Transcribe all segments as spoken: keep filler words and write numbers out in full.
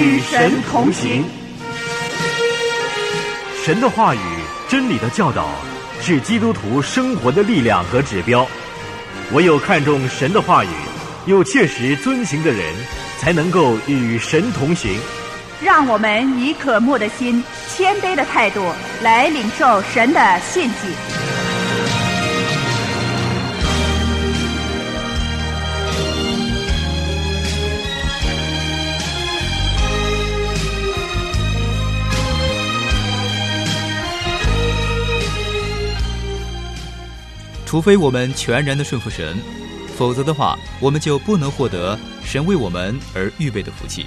与神同行。神的话语、真理的教导是基督徒生活的力量和指标。唯有看重神的话语，又切实遵行的人，才能够与神同行。 让我们以渴慕的心、谦卑的态度来领受神的信息。 除非我们全然的顺服神，否则的话，我们就不能获得神为我们而预备的福气。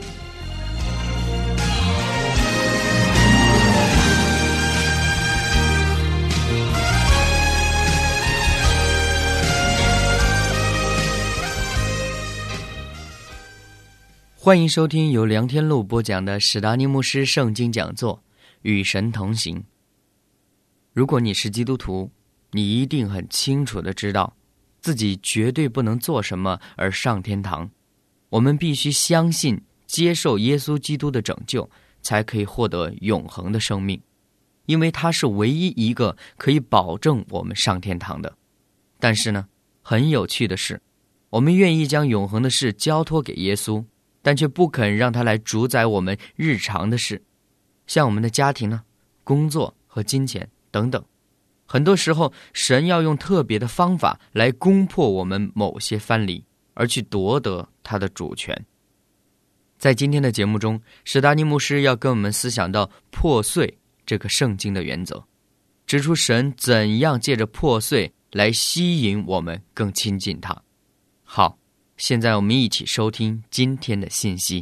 欢迎收听由梁天路播讲的史达尼牧师圣经讲座《与神同行》。如果你是基督徒，你一定很清楚地知道自己绝对不能做什么而上天堂。我们必须相信接受耶稣基督的拯救，才可以获得永恒的生命，因为他是唯一一个可以保证我们上天堂的。但是呢，很有趣的是，我们愿意将永恒的事交托给耶稣，但却不肯让他来主宰我们日常的事，像我们的家庭呢、工作和金钱等等。很多时候，神要用特别的方法来攻破我们某些藩篱，而去夺得他的主权。在今天的节目中，史达尼牧师要跟我们思想到破碎这个圣经的原则，指出神怎样借着破碎来吸引我们更亲近他。好，现在我们一起收听今天的信息。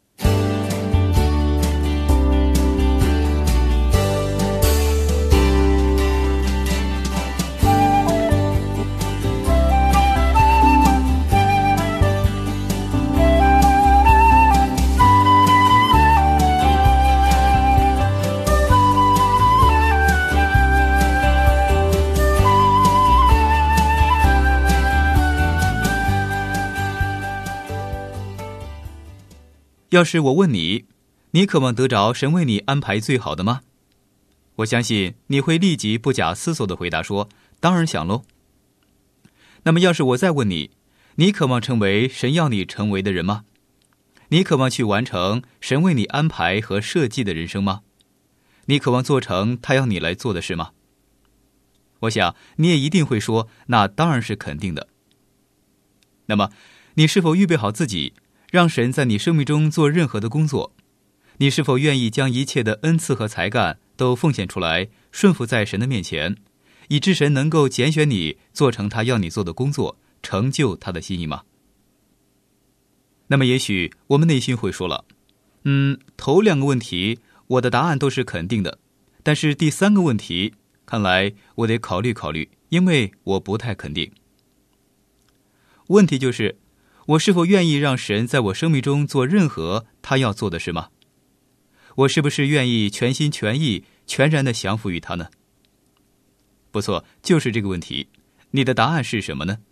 要是我问你，你渴望得着神为你安排最好的吗？我相信你会立即不假思索地回答说，当然想喽。那么要是我再问你，你渴望成为神要你成为的人吗？你渴望去完成神为你安排和设计的人生吗？你渴望做成他要你来做的事吗？我想你也一定会说，那当然是肯定的。那么你是否预备好自己，让神在你生命中做任何的工作？你是否愿意将一切的恩赐和才干都奉献出来，顺服在神的面前，以致神能够拣选你做成他要你做的工作，成就他的心意吗？那么也许我们内心会说了，嗯，头两个问题我的答案都是肯定的，但是第三个问题看来我得考虑考虑，因为我不太肯定。问题就是我是否愿意让神在我生命中做任何他要做的事吗？我是不是愿意全心全意全然地降服于他呢？不错，就是这个问题。你的答案是什么呢？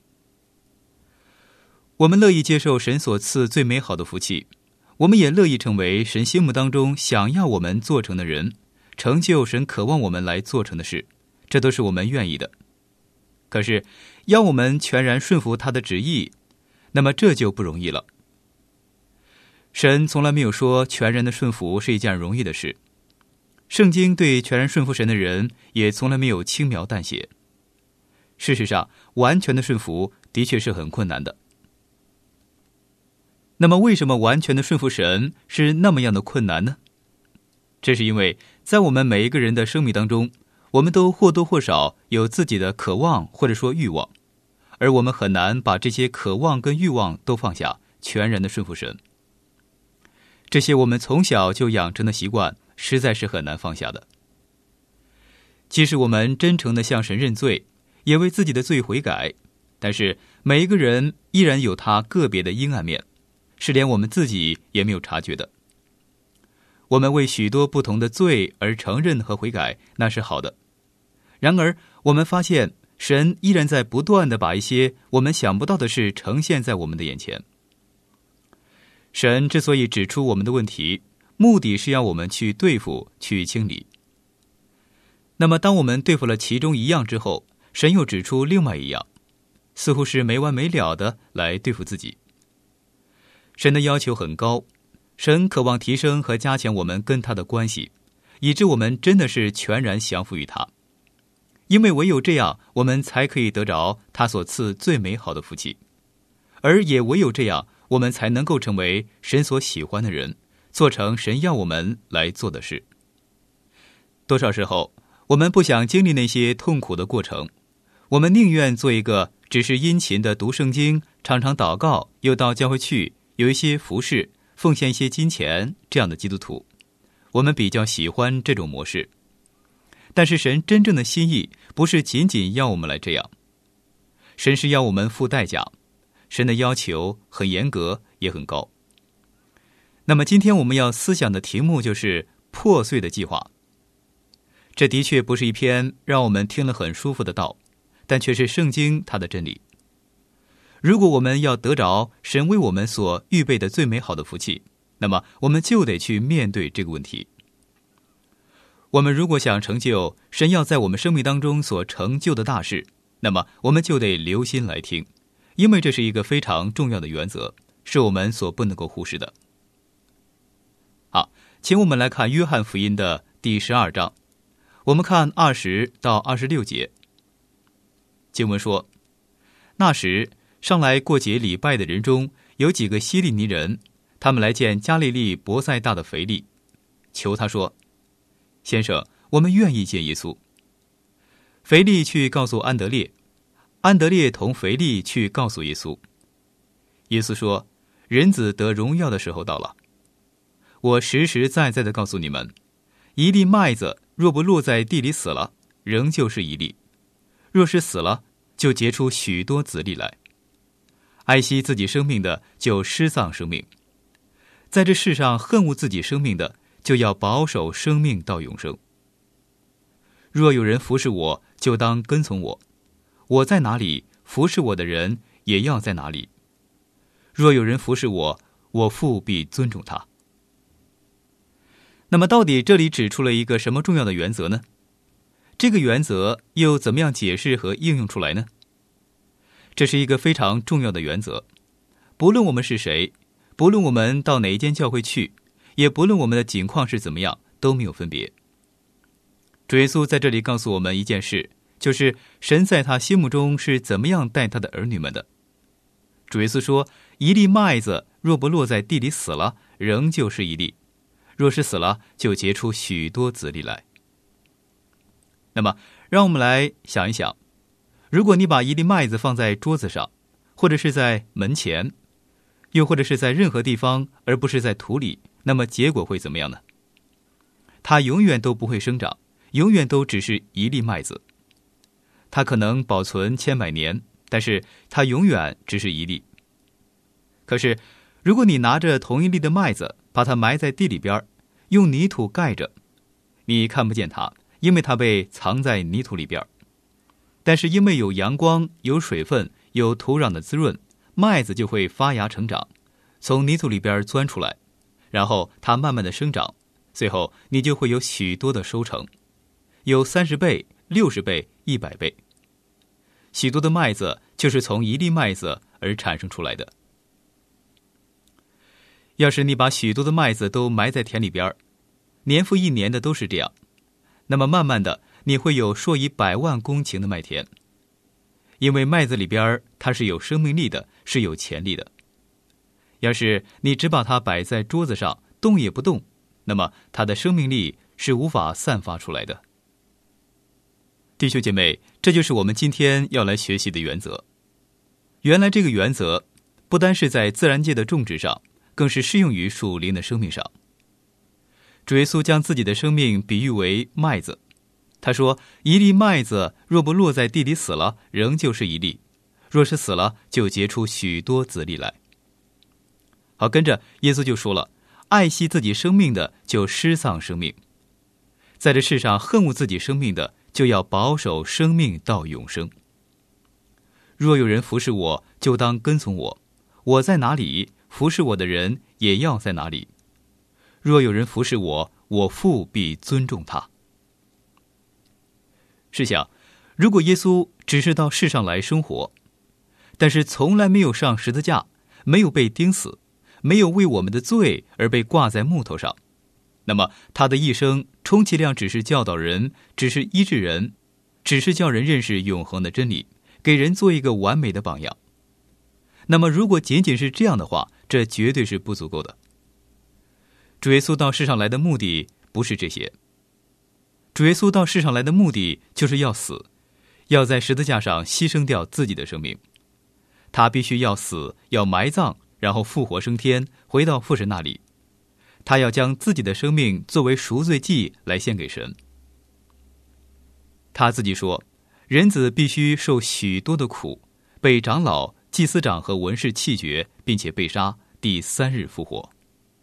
我们乐意接受神所赐最美好的福气，我们也乐意成为神心目当中想要我们做成的人，成就神渴望我们来做成的事，这都是我们愿意的。可是要我们全然顺服他的旨意，那么这就不容易了。神从来没有说全然的顺服是一件容易的事，圣经对全然顺服神的人也从来没有轻描淡写。事实上，完全的顺服的确是很困难的。那么为什么完全的顺服神是那么样的困难呢？这是因为在我们每一个人的生命当中，我们都或多或少有自己的渴望或者说欲望，而我们很难把这些渴望跟欲望都放下，全然的顺服神。这些我们从小就养成的习惯，实在是很难放下的。即使我们真诚地向神认罪，也为自己的罪悔改，但是每一个人依然有他个别的阴暗面，是连我们自己也没有察觉的。我们为许多不同的罪而承认和悔改，那是好的。然而我们发现神依然在不断地把一些我们想不到的事呈现在我们的眼前。 神之所以指出我们的问题，目的是要我们去对付、去清理。那么当我们对付了其中一样之后，神又指出另外一样，似乎是没完没了的来对付自己。神的要求很高，神渴望提升和加强我们跟他的关系，以致我们真的是全然降服于他。因为唯有这样，我们才可以得着他所赐最美好的福气，而也唯有这样，我们才能够成为神所喜欢的人，做成神要我们来做的事。多少时候，我们不想经历那些痛苦的过程，我们宁愿做一个只是殷勤的读圣经，常常祷告，又到教会去，有一些服事，奉献一些金钱这样的基督徒。我们比较喜欢这种模式。但是神真正的心意不是仅仅要我们来这样，神是要我们付代价，神的要求很严格，也很高。那么今天我们要思想的题目就是破碎的计划。这的确不是一篇让我们听了很舒服的道，但却是圣经它的真理。如果我们要得着神为我们所预备的最美好的福气，那么我们就得去面对这个问题。我们如果想成就神要在我们生命当中所成就的大事，那么我们就得留心来听，因为这是一个非常重要的原则，是我们所不能够忽视的。好，请我们来看约翰福音的第十二章，我们看二十到二十六节。经文说，那时上来过节礼拜的人中有几个希利尼人，他们来见加利利伯赛大的腓利，求他说，先生，我们愿意见耶稣。腓利去告诉安德烈，安德烈同腓利去告诉耶稣。耶稣说，人子得荣耀的时候到了。我实实在在地告诉你们，一粒麦子若不落在地里死了，仍旧是一粒；若是死了，就结出许多子粒来。爱惜自己生命的，就失丧生命；在这世上恨恶自己生命的，就要保守生命到永生。若有人服侍我，就当跟从我；我在哪里，服侍我的人也要在哪里。若有人服侍我，我父必尊重他。那么到底这里指出了一个什么重要的原则呢？这个原则又怎么样解释和应用出来呢？这是一个非常重要的原则，不论我们是谁，不论我们到哪一间教会去，也不论我们的境况是怎么样，都没有分别。主耶稣在这里告诉我们一件事，就是神在他心目中是怎么样待他的儿女们的。主耶稣说，一粒麦子若不落在地里死了，仍旧是一粒；若是死了，就结出许多子粒来。那么让我们来想一想，如果你把一粒麦子放在桌子上，或者是在门前，又或者是在任何地方，而不是在土里，那么结果会怎么样呢？它永远都不会生长，永远都只是一粒麦子。它可能保存千百年，但是它永远只是一粒。可是如果你拿着同一粒的麦子，把它埋在地里边，用泥土盖着，你看不见它，因为它被藏在泥土里边。但是因为有阳光，有水分，有土壤的滋润，麦子就会发芽成长，从泥土里边钻出来，然后它慢慢的生长，最后你就会有许多的收成，有三十倍、六十倍、一百倍。许多的麦子就是从一粒麦子而产生出来的。要是你把许多的麦子都埋在田里边，年复一年的都是这样，那么慢慢的你会有数以百万公顷的麦田。因为麦子里边它是有生命力的，是有潜力的。要是你只把它摆在桌子上，动也不动，那么它的生命力是无法散发出来的。弟兄姐妹，这就是我们今天要来学习的原则。原来这个原则不单是在自然界的种植上，更是适用于属灵的生命上。主耶稣将自己的生命比喻为麦子，他说，一粒麦子若不落在地里死了，仍旧是一粒；若是死了，就结出许多子粒来。好，跟着耶稣就说了，爱惜自己生命的，就失丧生命；在这世上恨恶自己生命的，就要保守生命到永生。若有人服侍我，就当跟从我；我在哪里，服侍我的人也要在哪里。若有人服侍我，我父必尊重他。试想，如果耶稣只是到世上来生活，但是从来没有上十字架，没有被钉死，没有为我们的罪而被挂在木头上，那么他的一生充其量只是教导人，只是医治人，只是叫人认识永恒的真理，给人做一个完美的榜样。那么如果仅仅是这样的话，这绝对是不足够的。主耶稣到世上来的目的不是这些。主耶稣到世上来的目的就是要死，要在十字架上牺牲掉自己的生命。他必须要死，要埋葬，然后复活升天，回到父神那里。他要将自己的生命作为赎罪祭来献给神。他自己说，人子必须受许多的苦，被长老、祭司长和文士弃绝，并且被杀，第三日复活。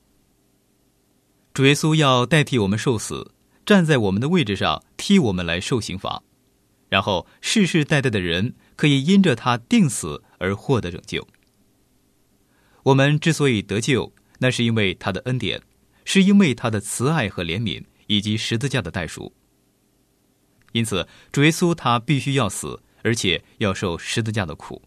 主耶稣要代替我们受死，站在我们的位置上，替我们来受刑罚，然后世世代代的人可以因着他定死而获得拯救。我们之所以得救，那是因为他的恩典，是因为他的慈爱和怜悯，以及十字架的代赎。因此主耶稣他必须要死，而且要受十字架的苦。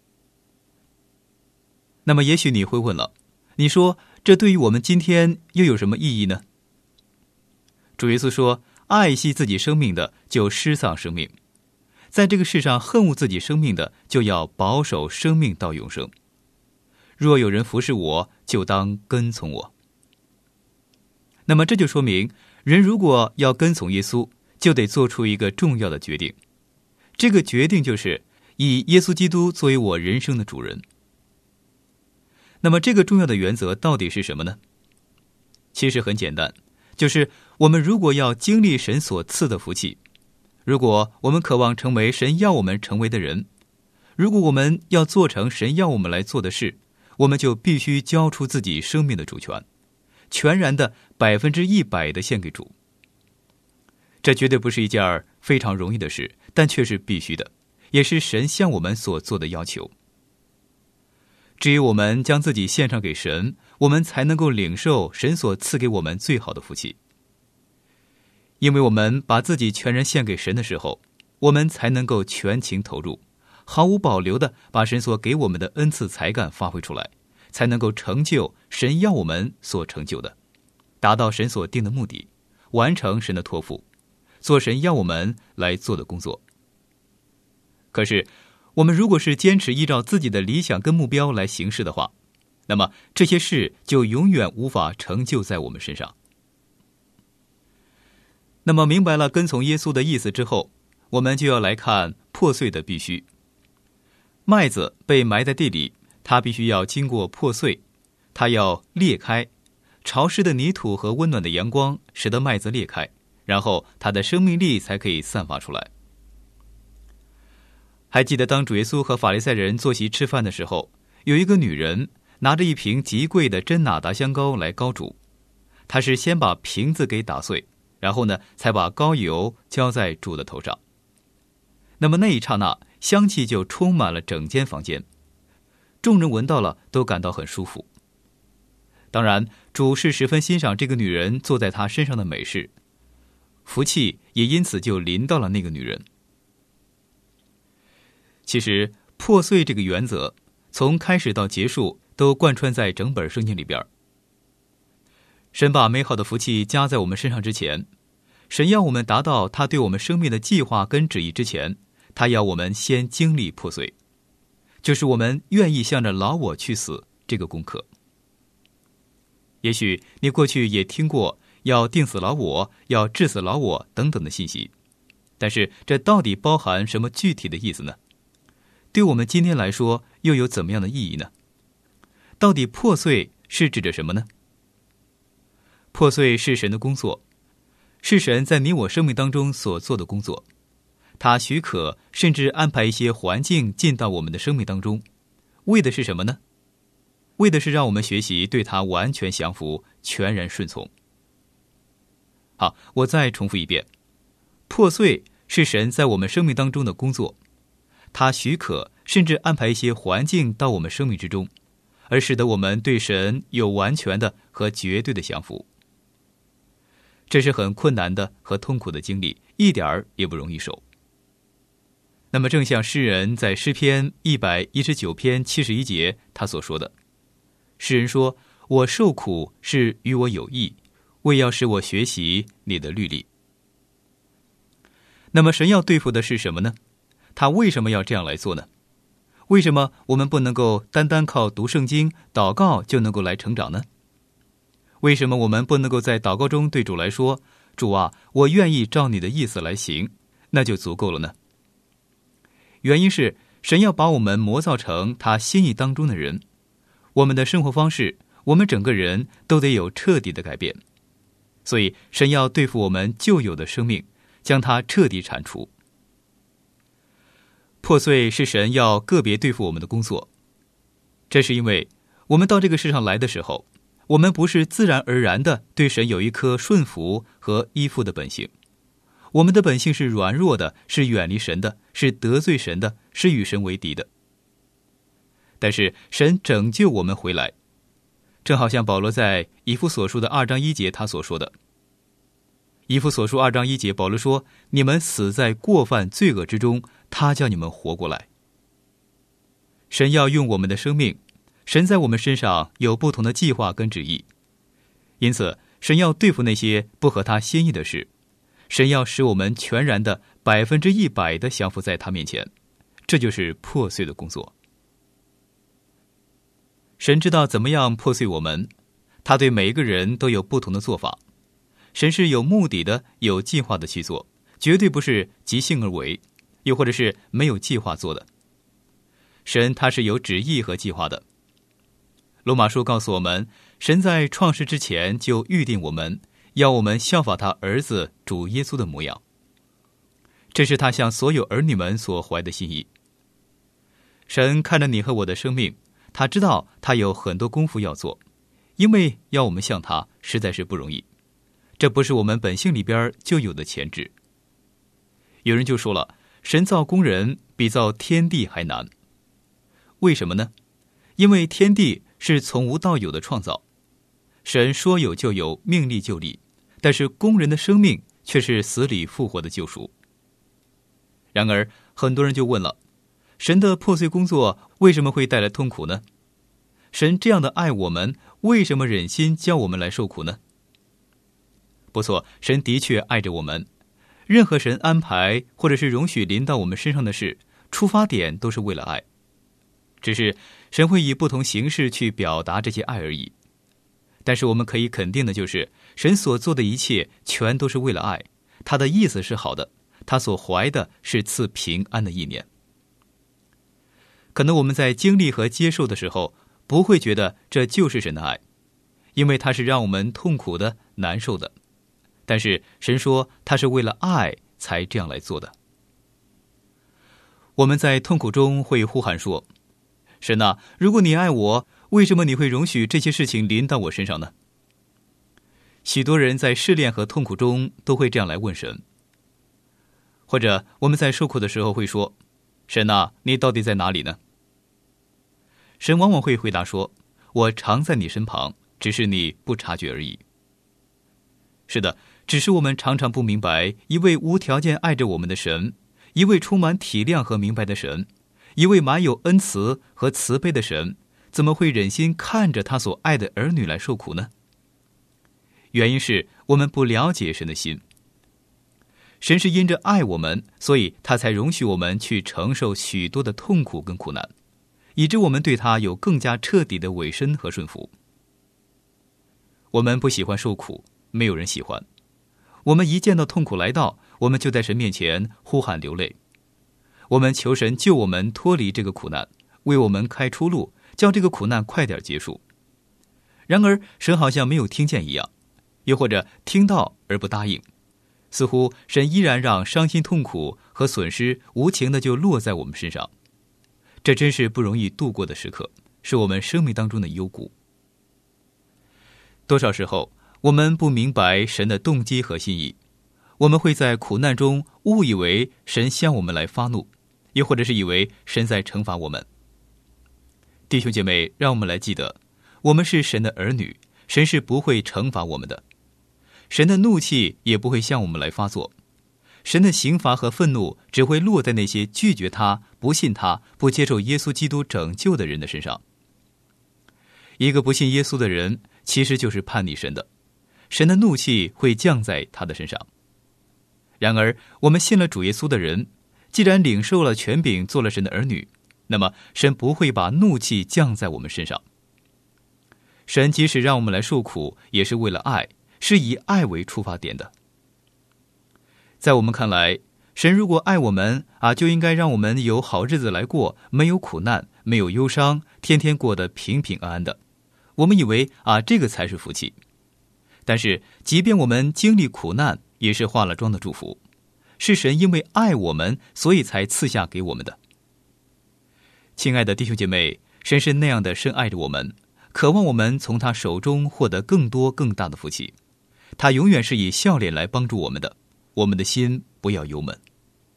那么也许你会问了，你说这对于我们今天又有什么意义呢？主耶稣说，爱惜自己生命的就失丧生命，在这个世上恨恶自己生命的就要保守生命到永生。若有人服侍我，就当跟从我。那么这就说明，人如果要跟从耶稣，就得做出一个重要的决定。这个决定就是以耶稣基督作为我人生的主人。那么这个重要的原则到底是什么呢？其实很简单，就是我们如果要经历神所赐的福气，如果我们渴望成为神要我们成为的人，如果我们要做成神要我们来做的事，我们就必须交出自己生命的主权，全然的百分之一百的献给主。这绝对不是一件非常容易的事，但却是必须的，也是神向我们所做的要求。只有我们将自己献上给神，我们才能够领受神所赐给我们最好的福气。因为我们把自己全然献给神的时候，我们才能够全情投入，毫无保留地把神所给我们的恩赐才干发挥出来，才能够成就神要我们所成就的，达到神所定的目的，完成神的托付，做神要我们来做的工作。可是我们如果是坚持依照自己的理想跟目标来行事的话，那么这些事就永远无法成就在我们身上。那么明白了跟从耶稣的意思之后，我们就要来看破碎的必须。麦子被埋在地里，它必须要经过破碎，它要裂开，潮湿的泥土和温暖的阳光使得麦子裂开，然后它的生命力才可以散发出来。还记得当主耶稣和法利赛人坐席吃饭的时候，有一个女人拿着一瓶极贵的真哪达香膏来膏主，她是先把瓶子给打碎，然后呢才把膏油浇在主的头上。那么那一刹那，香气就充满了整间房间，众人闻到了都感到很舒服。当然主是十分欣赏这个女人坐在她身上的美事，福气也因此就临到了那个女人。其实破碎这个原则从开始到结束都贯穿在整本圣经里边。神把美好的福气加在我们身上之前，神要我们达到他对我们生命的计划跟旨意之前，他要我们先经历破碎，就是我们愿意向着老我去死这个功课。也许你过去也听过要定死老我，要治死老我等等的信息，但是这到底包含什么具体的意思呢？对我们今天来说又有怎么样的意义呢？到底破碎是指着什么呢？破碎是神的工作，是神在你我生命当中所做的工作。他许可甚至安排一些环境进到我们的生命当中，为的是什么呢？为的是让我们学习对他完全降服，全然顺从。好，我再重复一遍，破碎是神在我们生命当中的工作，他许可甚至安排一些环境到我们生命之中， 而使得我们对神有完全的和绝对的降服。这是很困难的和痛苦的经历，一点儿也不容易受。那么正像诗人在诗篇一百一十九篇七十一节他所说的，诗人说，我受苦是与我有益，为要使我学习你的律例。那么神要对付的是什么呢？他为什么要这样来做呢？为什么我们不能够单单靠读圣经祷告就能够来成长呢？为什么我们不能够在祷告中对主来说，主啊，我愿意照你的意思来行，那就足够了呢？原因是神要把我们磨造成他心意当中的人，我们的生活方式，我们整个人都得有彻底的改变。所以神要对付我们旧有的生命，将它彻底铲除。破碎是神要个别对付我们的工作，这是因为我们到这个世上来的时候，我们不是自然而然的对神有一颗顺服和依附的本性，我们的本性是软弱的，是远离神的，是得罪神的，是与神为敌的。但是神拯救我们回来，正好像保罗在以弗所书的二章一节他所说的。以弗所书二章一节，保罗说，你们死在过犯罪恶之中，他叫你们活过来。神要用我们的生命，神在我们身上有不同的计划跟旨意，因此神要对付那些不合他心意的事，神要使我们全然的百分之一百的降服在他面前，这就是破碎的工作。神知道怎么样破碎我们，他对每一个人都有不同的做法。神是有目的的，有计划的去做，绝对不是即兴而为，又或者是没有计划做的。神他是有旨意和计划的。罗马书告诉我们，神在创世之前就预定我们，要我们效法他儿子主耶稣的模样。这是他向所有儿女们所怀的心意。神看着你和我的生命，他知道他有很多功夫要做，因为要我们像他实在是不容易，这不是我们本性里边就有的潜质。有人就说了，神造工人比造天地还难。为什么呢？因为天地是从无到有的创造，神说有就有，命立就立，但是工人的生命却是死里复活的救赎。然而很多人就问了，神的破碎工作为什么会带来痛苦呢？神这样的爱我们，为什么忍心叫我们来受苦呢？不错，神的确爱着我们，任何神安排或者是容许临到我们身上的事，出发点都是为了爱，只是神会以不同形式去表达这些爱而已。但是我们可以肯定的就是，神所做的一切全都是为了爱，他的意思是好的，他所怀的是赐平安的意念。可能我们在经历和接受的时候，不会觉得这就是神的爱，因为他是让我们痛苦的、难受的。但是神说他是为了爱才这样来做的。我们在痛苦中会呼喊说，神啊，如果你爱我，为什么你会容许这些事情临到我身上呢？许多人在试炼和痛苦中都会这样来问神。或者我们在受苦的时候会说，神啊，你到底在哪里呢？神往往会回答说，我常在你身旁，只是你不察觉而已。是的，只是我们常常不明白，一位无条件爱着我们的神，一位充满体谅和明白的神，一位满有恩慈和慈悲的神，怎么会忍心看着他所爱的儿女来受苦呢？原因是我们不了解神的心。神是因着爱我们，所以他才容许我们去承受许多的痛苦跟苦难，以致我们对他有更加彻底的委身和顺服。我们不喜欢受苦，没有人喜欢。我们一见到痛苦来到，我们就在神面前呼喊流泪。我们求神救我们脱离这个苦难，为我们开出路，叫这个苦难快点结束。然而神好像没有听见一样，又或者听到而不答应，似乎神依然让伤心痛苦和损失无情的就落在我们身上。这真是不容易度过的时刻，是我们生命当中的幽谷。多少时候我们不明白神的动机和心意，我们会在苦难中误以为神向我们来发怒，又或者是以为神在惩罚我们。 弟兄姐妹，让我们来记得，我们是神的儿女，神是不会惩罚我们的，神的怒气也不会向我们来发作，神的刑罚和愤怒只会落在那些拒绝他、不信他、不接受耶稣基督拯救的人的身上。一个不信耶稣的人，其实就是叛逆神的，神的怒气会降在他的身上。然而，我们信了主耶稣的人，既然领受了权柄，做了神的儿女，那么神不会把怒气降在我们身上。神即使让我们来受苦，也是为了爱，是以爱为出发点的。在我们看来，神如果爱我们啊，就应该让我们有好日子来过，没有苦难，没有忧伤，天天过得平平安安的。我们以为啊，这个才是福气。但是，即便我们经历苦难，也是化了妆的祝福，是神因为爱我们，所以才赐下给我们的。亲爱的弟兄姐妹，神是那样的深爱着我们，渴望我们从他手中获得更多更大的福气。他永远是以笑脸来帮助我们的，我们的心不要忧闷。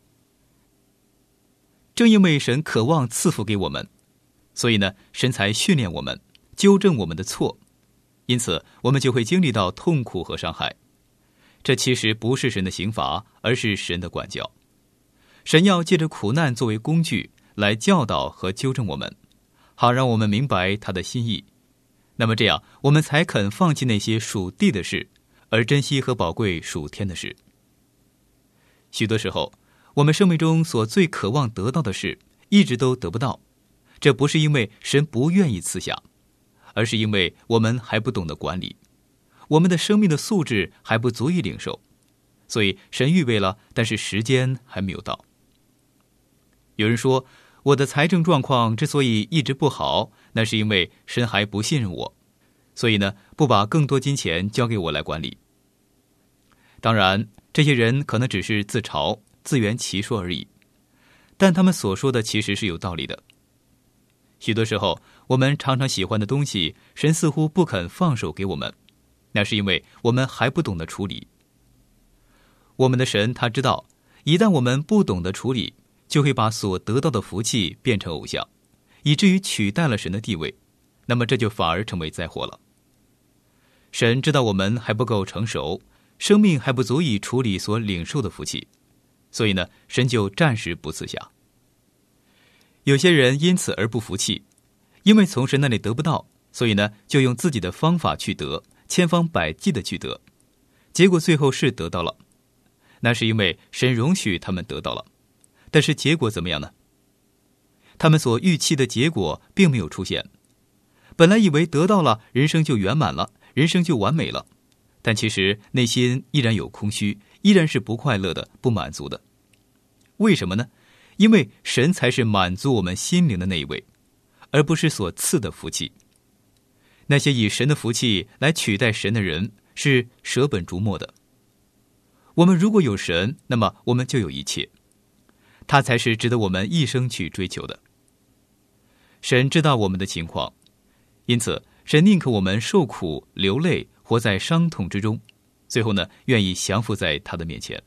正因为神渴望赐福给我们，所以呢，神才训练我们，纠正我们的错，因此我们就会经历到痛苦和伤害。这其实不是神的刑罚，而是神的管教。神要借着苦难作为工具来教导和纠正我们，好让我们明白他的心意。那么这样，我们才肯放弃那些属地的事，而珍惜和宝贵属天的事。许多时候，我们生命中所最渴望得到的事，一直都得不到。这不是因为神不愿意赐下，而是因为我们还不懂得管理，我们的生命的素质还不足以领受，所以神预备了，但是时间还没有到。有人说，我的财政状况之所以一直不好，那是因为神还不信任我，所以呢，不把更多金钱交给我来管理。当然，这些人可能只是自嘲、自圆其说而已，但他们所说的其实是有道理的。许多时候，我们常常喜欢的东西，神似乎不肯放手给我们，那是因为我们还不懂得处理。我们的神他知道，一旦我们不懂得处理，就会把所得到的福气变成偶像，以至于取代了神的地位，那么这就反而成为灾祸了。神知道我们还不够成熟，生命还不足以处理所领受的福气，所以呢，神就暂时不赐下。有些人因此而不服气，因为从神那里得不到，所以呢，就用自己的方法去得，千方百计的去得，结果最后是得到了，那是因为神容许他们得到了，但是结果怎么样呢？他们所预期的结果并没有出现。本来以为得到了，人生就圆满了，人生就完美了，但其实内心依然有空虚，依然是不快乐的，不满足的。为什么呢？因为神才是满足我们心灵的那一位，而不是所赐的福气。那些以神的福气来取代神的人，是舍本逐末的。我们如果有神，那么我们就有一切，他才是值得我们一生去追求的。神知道我们的情况，因此神宁可我们受苦流泪，活在伤痛之中，最后呢，愿意降服在他的面前。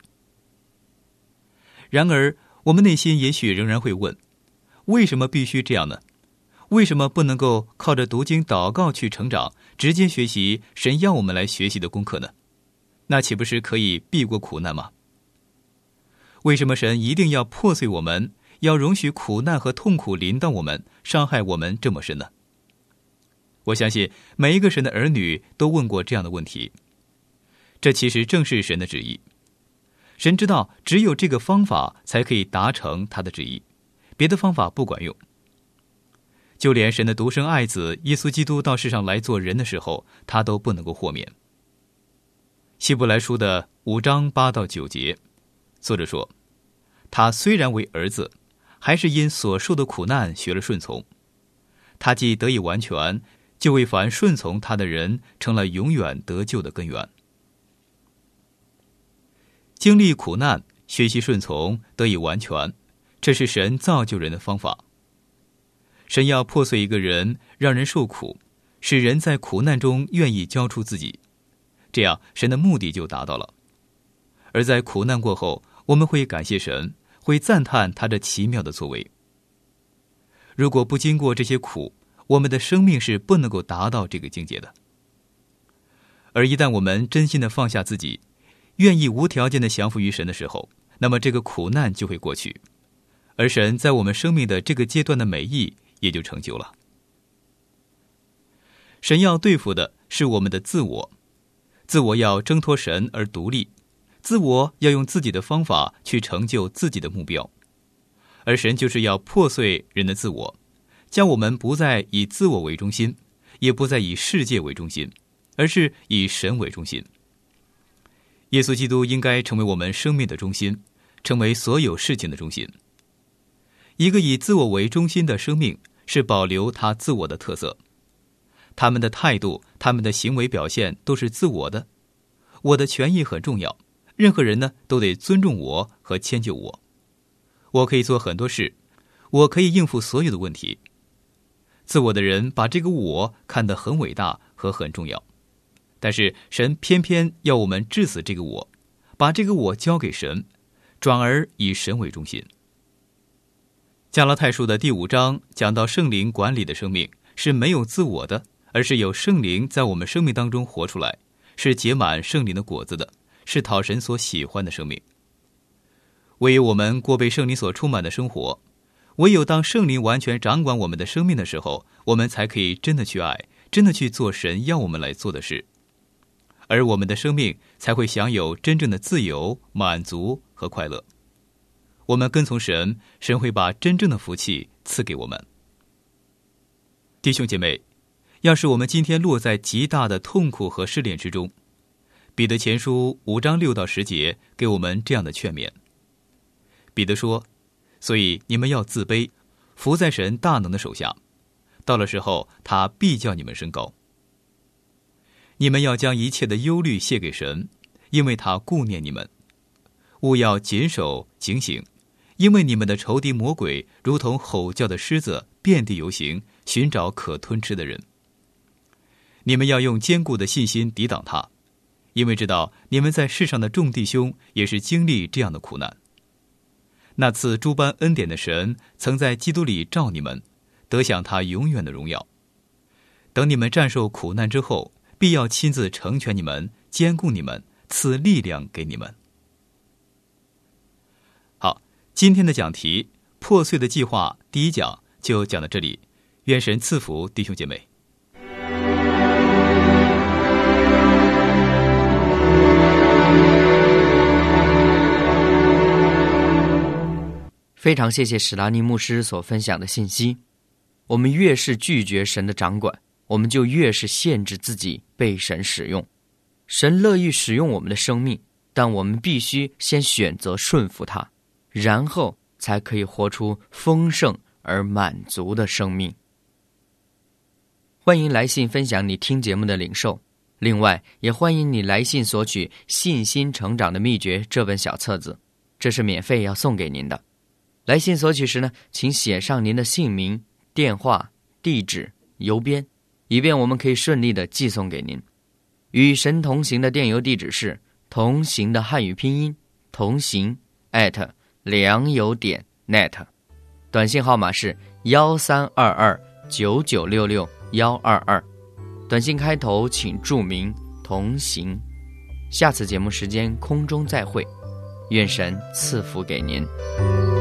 然而我们内心也许仍然会问，为什么必须这样呢？为什么不能够靠着读经祷告去成长，直接学习神要我们来学习的功课呢？那岂不是可以避过苦难吗？为什么神一定要破碎我们，要容许苦难和痛苦临到我们，伤害我们这么深呢？我相信每一个神的儿女都问过这样的问题，这其实正是神的旨意。神知道只有这个方法才可以达成他的旨意，别的方法不管用。就连神的独生爱子耶稣基督到世上来做人的时候，他都不能够豁免。希伯来书的五章八到九节，作者说，他虽然为儿子，还是因所受的苦难学了顺从。他既得以完全，就为凡顺从他的人成了永远得救的根源。经历苦难，学习顺从，得以完全，这是神造就人的方法。神要破碎一个人，让人受苦，使人在苦难中愿意交出自己，这样神的目的就达到了。而在苦难过后，我们会感谢神，会赞叹他这奇妙的作为。如果不经过这些苦， 我们的生命是不能够达到这个境界的。而一旦我们真心的放下自己，愿意无条件的降服于神的时候，那么这个苦难就会过去，而神在我们生命的这个阶段的美意也就成就了。神要对付的是我们的自我，自我要挣脱神而独立，自我要用自己的方法去成就自己的目标，而神就是要破碎人的自我，将我们不再以自我为中心，也不再以世界为中心，而是以神为中心。耶稣基督应该成为我们生命的中心，成为所有事情的中心。一个以自我为中心的生命是保留他自我的特色，他们的态度，他们的行为表现都是自我的。我的权益很重要，任何人呢都得尊重我和迁就我。我可以做很多事，我可以应付所有的问题。自我的人把这个我看得很伟大和很重要，但是神偏偏要我们治死这个我，把这个我交给神，转而以神为中心。加拉太书的第五章讲到圣灵管理的生命是没有自我的，而是有圣灵在我们生命当中活出来，是结满圣灵的果子的，是讨神所喜欢的生命。唯有我们过被圣灵所充满的生活，唯有当圣灵完全掌管我们的生命的时候，我们才可以真的去爱，真的去做神要我们来做的事，而我们的生命才会享有真正的自由、满足和快乐。我们跟从神，神会把真正的福气赐给我们。弟兄姐妹，要是我们今天落在极大的痛苦和试炼之中，彼得前书五章六到十节给我们这样的劝勉。彼得说，所以你们要自卑，服在神大能的手下，到了时候他必叫你们升高。你们要将一切的忧虑卸给神，因为他顾念你们。务要谨守警醒，因为你们的仇敌魔鬼如同吼叫的狮子，遍地游行，寻找可吞吃的人。你们要用坚固的信心抵挡他，因为知道你们在世上的众弟兄也是经历这样的苦难。那赐诸般恩典的神曾在基督里召你们，得享他永远的荣耀。等你们战胜苦难之后，必要亲自成全你们，坚固你们，赐力量给你们。好，今天的讲题破碎的计划第一讲就讲到这里，愿神赐福弟兄姐妹。 非常谢谢史拉尼牧师所分享的信息。我们越是拒绝神的掌管，我们就越是限制自己被神使用。神乐意使用我们的生命，但我们必须先选择顺服他，然后才可以活出丰盛而满足的生命。欢迎来信分享你听节目的领受，另外也欢迎你来信索取《信心成长的秘诀》这本小册子，这是免费要送给您的。来信索取时呢，请写上您的姓名、电话、地址、邮编，以便我们可以顺利的寄送给您。与神同行的电邮地址是同行的汉语拼音同行 at 良友点 net， 短信号码是幺三二二九九六六幺二二，短信开头请注明同行。下次节目时间空中再会，愿神赐福给您。